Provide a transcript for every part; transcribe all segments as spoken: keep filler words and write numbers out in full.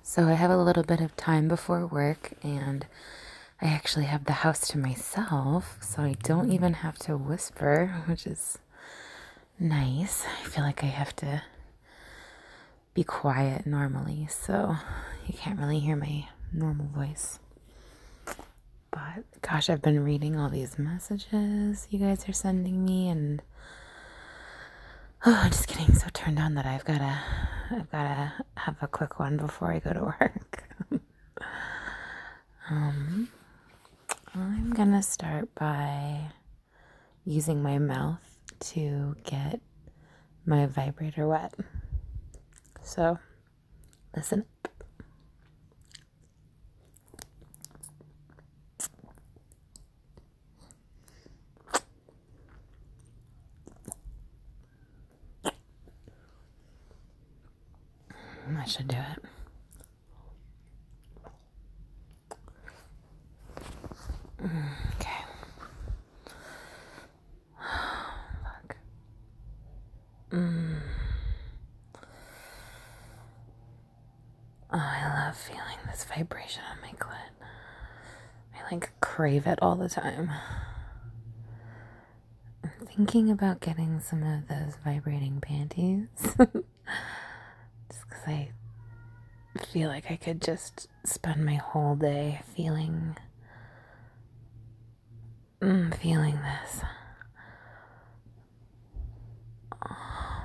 So I have a little bit of time before work, and I actually have the house to myself, so I don't even have to whisper, which is nice. I feel like I have to be quiet normally, so you can't really hear my normal voice. But gosh, I've been reading all these messages you guys are sending me, and oh, I'm just getting so turned on that I've gotta, I've gotta have a quick one before I go to work. um, I'm gonna start by using my mouth to get my vibrator wet. So, listen up. I should do it. Okay. Fuck. Mm. Oh, I love feeling this vibration on my clit. I like crave it all the time. I'm thinking about getting some of those vibrating panties. Just because I feel like I could just spend my whole day feeling mm, feeling this. Oh,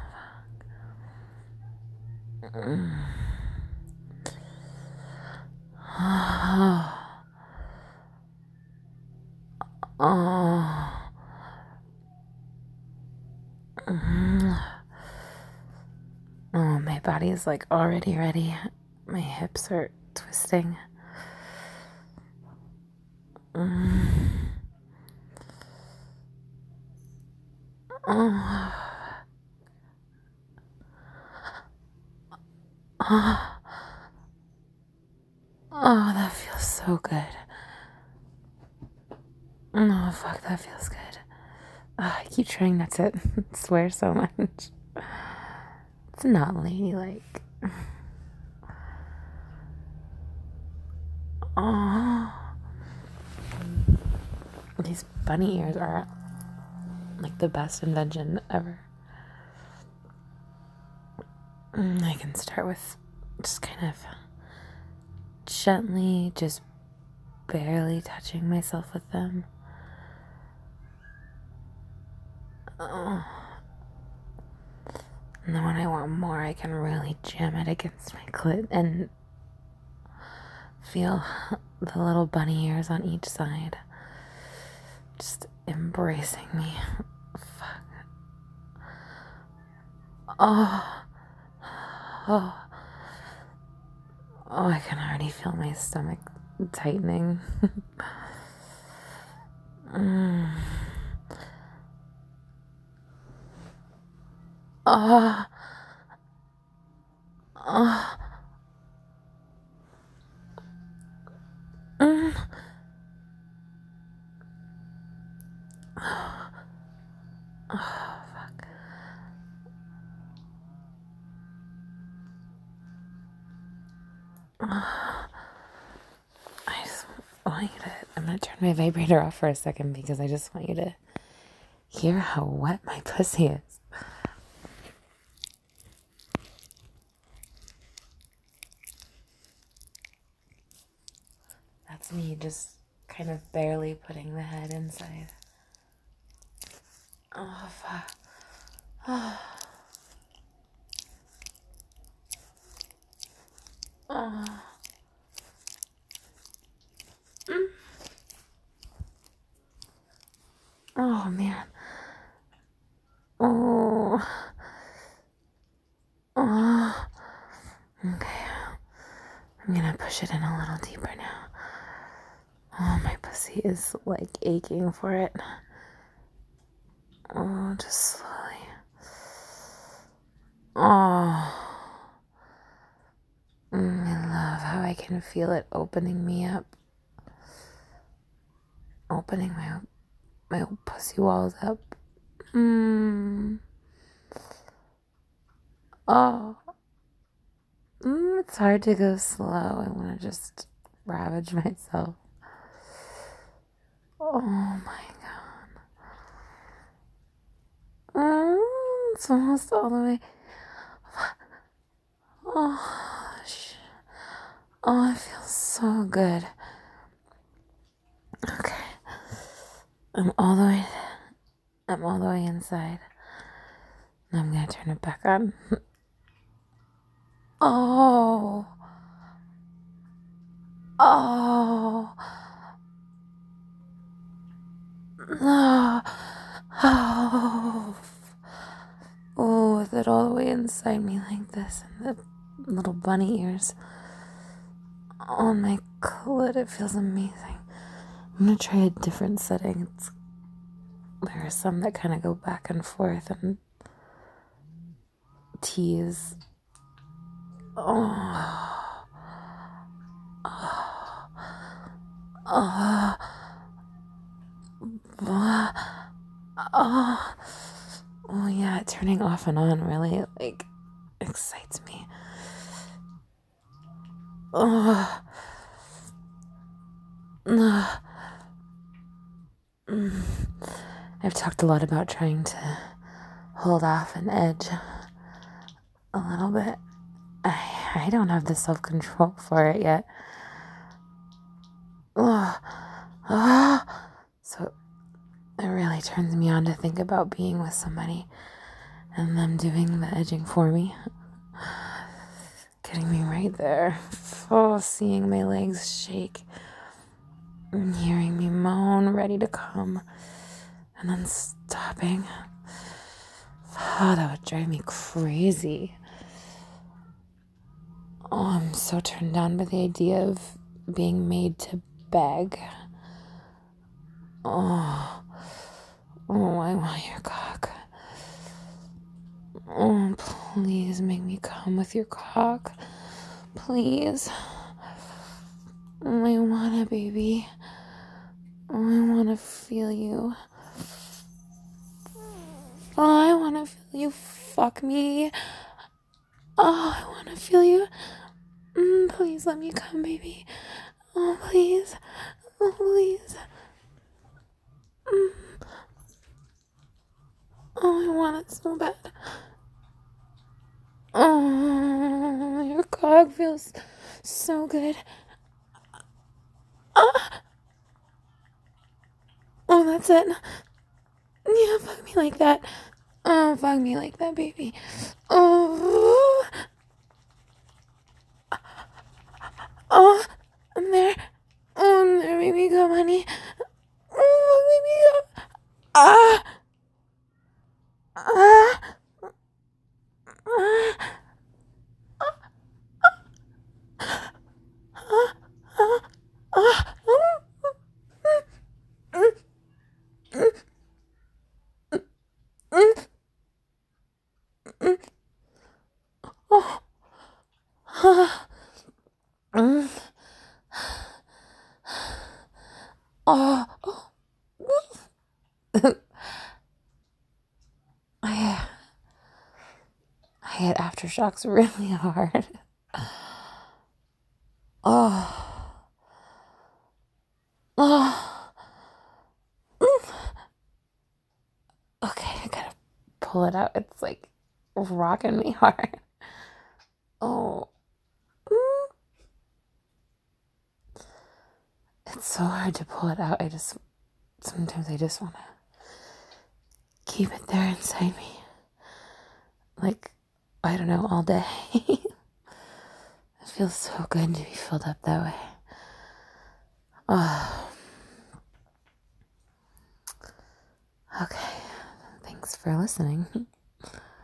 fuck. Mm. Oh. Oh. Mm. Oh, my body is like already ready. My hips are twisting. Mm. Oh. Oh. Oh, that feels so good. Oh, fuck, that feels good. Oh, I keep trying not to swear so much. It's not ladylike. Oh. These bunny ears are like the best invention ever. I can start with just kind of gently, just barely touching myself with them. Oh. And then when I want more, I can really jam it against my clit and feel the little bunny ears on each side just embracing me. Fuck. Oh. Oh. Oh, I can already feel my stomach tightening. mm. Oh. Oh. Mm. Oh, fuck. Oh. I just want you to. I'm gonna turn my vibrator off for a second because I just want you to hear how wet my pussy is. That's me just kind of barely putting the head inside. Oh, fuck. Oh. Oh. Mm. Oh, man. Oh. Oh. Okay. I'm gonna push it in a little deeper now. Oh, my pussy is like aching for it. Oh, just slowly. Oh. Mm, I love how I can feel it opening me up. Opening my my pussy walls up. Mm. Oh. mm, it's hard to go slow. I want to just ravage myself. Oh my god. Mm, it's almost all the way. Oh, sh- oh, it feels so good. Okay. I'm all the way, I'm all the way inside. Now I'm gonna turn it back on. Oh. Oh. Oh. Oh. Oh, with it all the way inside me like this, and the little bunny ears on my clit. It feels amazing. I'm gonna try a different setting. It's, there are some that kind of go back and forth and tease. Oh. Oh. Oh. Oh. Oh. Oh yeah, turning off and on really like excites me. Oh. Oh. Mm. I've talked a lot about trying to hold off and edge a little bit. I, I don't have the self-control for it yet. Oh. Oh. So it really turns me on to think about being with somebody and them doing the edging for me. Getting me right there. Oh, seeing my legs shake and hearing me moan, ready to come, and then stopping. Oh, that would drive me crazy. Oh, I'm so turned on by the idea of being made to beg. Oh, oh, I want your cock. Oh, please make me come with your cock. Please. Oh, I want it, baby. Oh, I want to feel you. Oh, I want to feel you fuck me. Oh, I want to feel you. Mm, please let me come, baby. Oh, please. Oh, please. Mm. Oh, I want it so bad. Oh, your cock feels so good. Ah. Oh, that's it. Yeah, fuck me like that. Oh, fuck me like that, baby. Oh. Oh, I'm there. Oh, I'm there, baby. Come, honey. Oh, baby. Go. Ah. Ah. Ah. Oh, I, I hit aftershocks really hard. Oh, oh. Okay, I gotta pull it out. It's like rocking me hard. Oh, it's so hard to pull it out. I just, sometimes I just want to keep it there inside me. Like, I don't know, all day. It feels so good to be filled up that way. Oh. Okay. Thanks for listening.